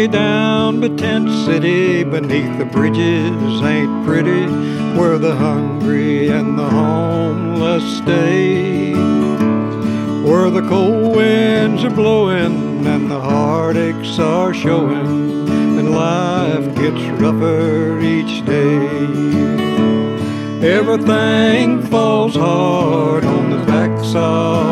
down by Tent City, beneath the bridges ain't pretty, where the hungry and the homeless stay, where the cold winds are blowing and the heartaches are showing, and life gets rougher each day. Everything falls hard on the backs of